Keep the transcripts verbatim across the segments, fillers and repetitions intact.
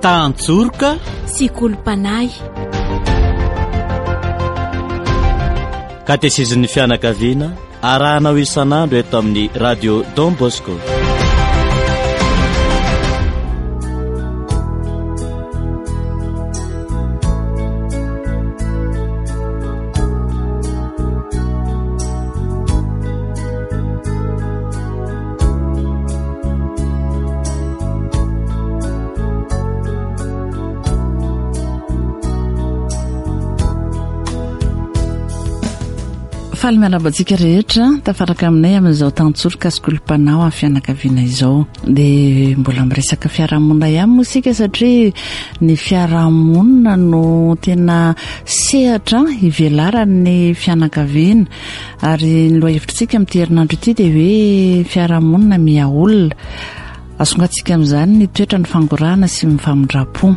tantsorika sy kolompanay. Katesezin'ny fianakaviana arahanao isan'andro eto amin'ny radio Don Bosco. Faly mialabantsika rehetra tafaraka aminay amin'izao tantsorika sy kolompanao amin'ny fianakaviana izao dia mbola miresaka fiarahamonina ihany moa isika satria ny fiarahamonina no tena sehatra ivelaran'ny fianakaviana ary ny lohahevitrintsika amin'ity herinandro ity dia hoe fiarahamonina miha olona asongatsika amin'izany ny toetra ny fangorahana sy ny famindram-po.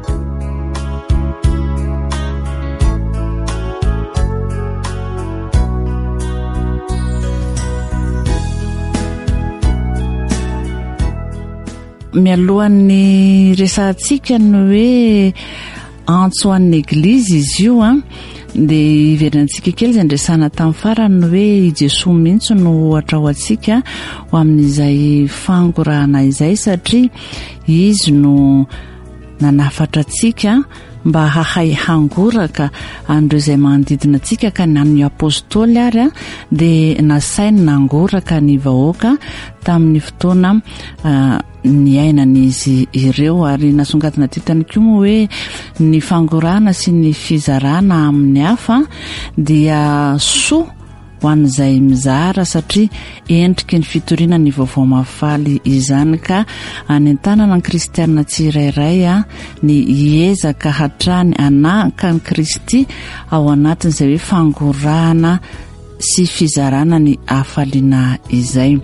Mialohan'ny resantsika ny hoe antso an'ny eglizy izy io a dia iverinantsika kely izay ndresana tamin'ny farany ny hoe i Jesoa mihitsy no ohatra ho antsika ho amin'izay fangorahana izay satria izy no nanafatra antsika mba hahay hangoraka andreo izay manodidina antsika ka ny apôstôly ary a dia nasainy nangoraka ny vahoaka tamin'ny fotoana uh, ny ainan'izy ireo ary nasongadina titany koa moa hoe ny fangorahana sy ny fizarana amin'ny hafa dia soa ho an'izay mizara satria endriky ny fitoriana ny vaovao mafaly izany ka any an-tanana ny kristianina tsirairay a ny hiezaka hatrany anaka ny Kristy ao anatin'izay hoe fangorahana sy fizarana ny hafaliana izay.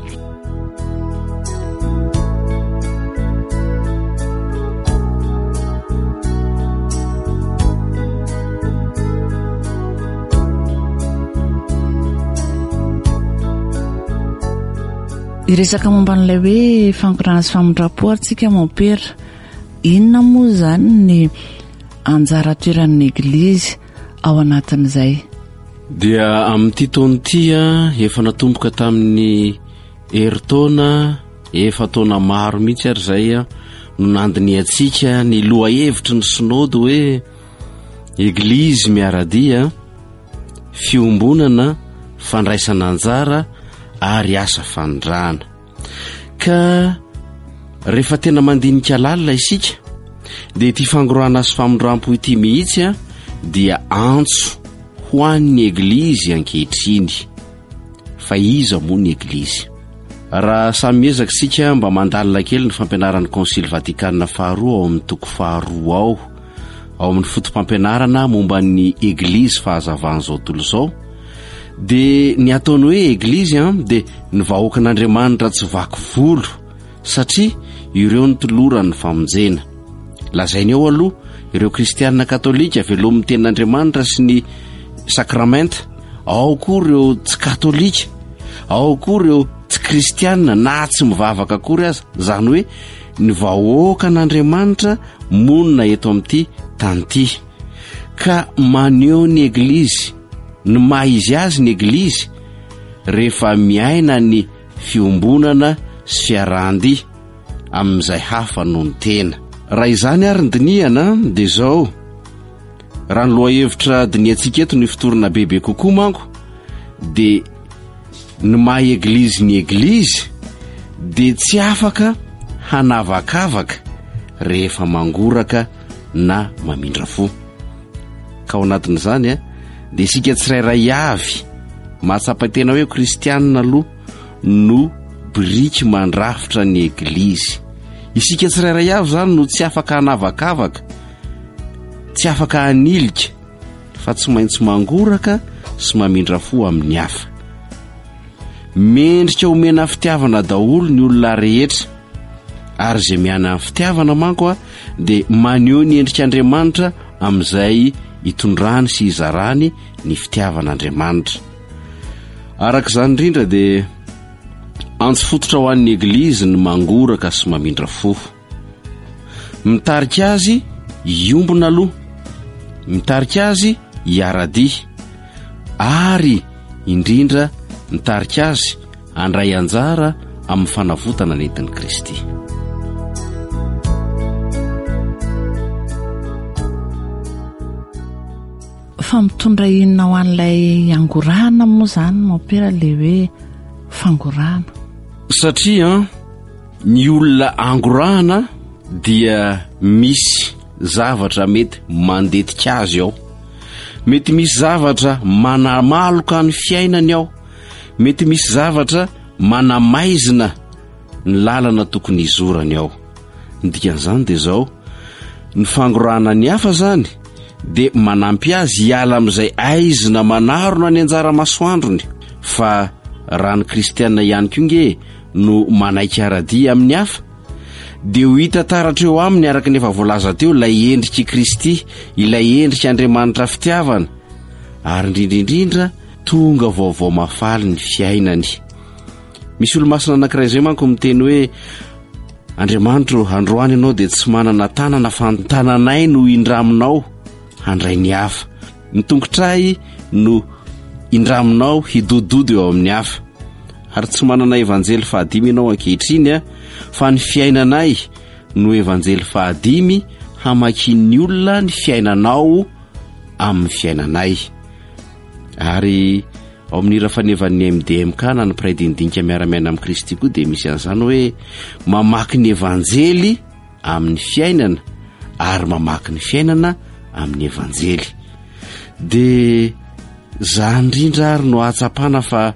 Iresaka momba n'ilay hoe fangorahana sy famindram-po aritsika mampera inona moa izany ny anjara toeran'ny eglizy ao anatin'izay? Dia amin'ity taona ity efa natomboka tamin'ny heritaona efa taona maro mihitsy ary izay no nandiny antsika ny lohahevitry ny sinody hoe eglizy miaradia fiombonana fandraisana anjara ary asa fandrana. Ka rehefa tena mandinika lalina isika dia ity fangorahana sy famindram-po ity mihitsy dia antso ho an'ny eglizy ankehitriny. Fa iza moa ny eglizy? Raha samy miezaka isika mba mandalina kely ny fampianaran'ny konsily Vatikanina faharoa ao amin'ny toko faharoa ao ao amin'ny fotom-pampianarana momba ny eglizy fahazavan'izao tontolo izao dia ny ataony hoe eglizy dia ny vahoakan'Andriamanitra tsy vaky volo satria ireo ny tolorany famonjena. Lazainy ao aloha ireo kristianina katolika velomin'ny tenin'Andriamanitra sy ny sakramenta, ao koa ireo tsy katolika, ao koa ireo tsy kristianina na tsy mivavaka akory aza. Zany hoe ny vahoakan'Andriamanitra monina eto amin'ity tany ity ka maneho ny eglizy ny maha izy azy ny eglizy rehefa miaina ny fiombonana sy fiarahan-dia amin'izay hafa noho ny tena. Raha izany ary ny dinihana dia izao raha ny lohahevitra diniantsika eto ny fitorana bebe kokoa manko dia ny maha eglizy ny eglizy dia tsy afaka hanavakavaka rehefa mangoraka na mamindra fo. Ka ao anatin'izany a dia isika tsirairay avy mahatsapa-tena hoe kristianina aloha no biriky mandrafitra ny eglizy. Isika tsirairay avy zany no tsy afaka hanavakavaka, tsy afaka hanilika, fa tsy maintsy mangoraka sy mamindra fo amin'ny hafa. Mendrika omena fitiavana daholo ny olona rehetra ary izay miana amin'ny fitiavana manko a dia maneho ny endrik'Andriamanitra amin'izay hitondrany sy hizarany ny fitiavan'Andriamanitra. Araka izany indrindra dia antso fototra ho an'ny eglizy ny mangoraka sy mamindra fo. mitarika azy iombona aloha, mitarika azy iaradia, ary indrindra mitarika azy andray anjara amin'ny fanavotana nentin'i Kristy. Fa mitondra inona ho an'ilay angorahana moa zany mampera le hoe fangorahana? Satria ny olona angorahana dia misy zavatra mety mandetika azy ao, mety misy zavatra manamaloka ny fiainany ao, mety misy zavatra manamaizina ny lalana tokony izorany ao. Ny dikan'izany dia zao, ny fangorahana ny hafa zany dia manampy azy hiala amin'izay aizina manarona ny anjara masoandrony. Fa raha ny kristianina ihany koa nge no manaiky aradia amin'ny hafa, dia ho hita taratra eo aminy araka ny efa voalaza teo ilay endriky Kristy, ilay endriky Andriamanitra fitiavana, ary indrindraindrindra tonga vaovao mafaly ny fiainany. Misy olo-masina anankiray izay manko miteny hoe, Andriamanitra, androany ianao dia tsy manana tanana fa ny tananay no indraminao handray ny hafa, ny tongotray no indraminao hidododo eo amin'ny hafa. Ary tsy manana evanjely fahadimy ianao ankehitriny, fa ny fiainanay no evanjely fahadimy hamakin'ny olona ny fiainanao amin'ny fiainanay. Ary ao amin'ira fanevan'ny M D M K na ny mpiray-dindinika miara-miaina amin'ny Kristy koa dia misy an'izany hoe mamaky ny evanjely amin'ny fiainana ary mamaky ny fiainana amin'ny evanjely. Dia zany indrindra ary no ahatsapana fa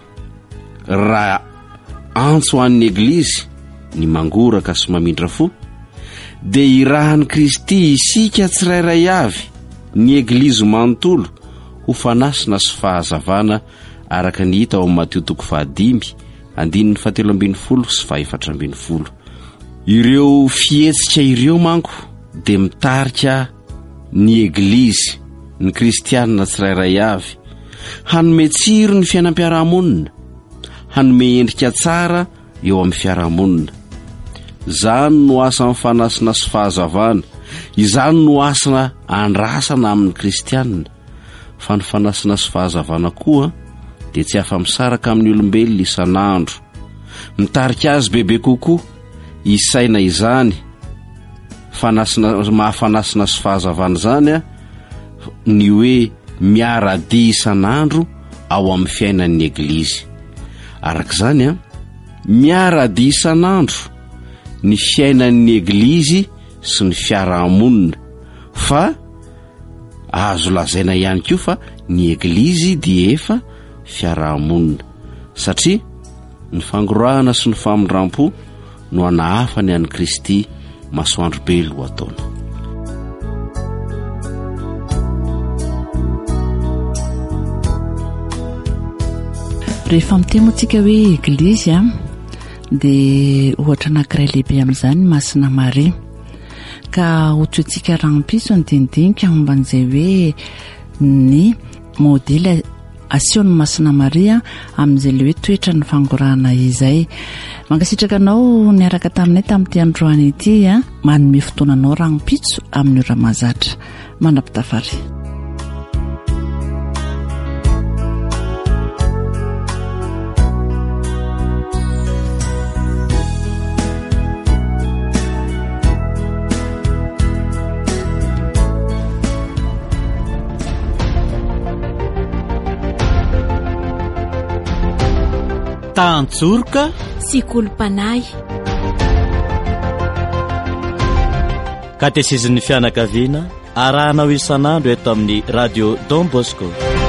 raha antso an'ny eglizy ny mangoraka sy mamindra fo, dia irahan'i Kristy isika tsirairay avy ny eglizy manontolo ho fanasina sy fahazavana araka ny hita ao amin'ny Mateo toko fahadimy andininy fahatelo ambin'ny folo sy fahaefatra ambin'ny folo. Ireo fihetsika ireo manko dia mitarika ny eglizy, ny kristianina tsirairay avy, hanome tsiro ny fiainam-piarahamonina, hanome endrika tsara eo amin'ny fiarahamonina. Izany no asa ny fanasina sy fahazavana, izany no asa andrasana amin'ny kristianina. Fa ny fanasina sy fahazavana koa dia tsy afa-misaraka amin'ny olombelona isan'andro. Mitarika azy bebe kokoa isaina izany fanasina, mahafanasina sy fahazavana zany a, ny hoe miaradia isan'andro ao amin'ny fiainan'ny eglizy. Araka izany a, miaradia isan'andro ny fiainan'ny eglizy sy ny fiarahamonina, fa azo lazaina ihany koa fa ny eglizy dia efa fiarahamonina, satria ny fangorahana sy ny famindram-po no anahafany an'i Kristy masoandro be lohataona. Rehefa mitemotsika hoe eglizy a, dia ohatra anankiray lehibe amin'izany Masina Maria, ka ohatrantsika rangam-piso ny dindinika momban'izay hoe ny modely asehon'ny Masina Maria amin'izay le hoe toetra ny fangorahana izay. Mankasitraka anao niaraka taminay tamin'ity androany ity a, manome fotoananao rangam-pitso amin'ny ora mahazatra. Mandrapitafary. Tantsorika sy kolompanay. Katesezin'ny fianakaviana arahanao isan'andro eto amin'ny radio Don Bosco.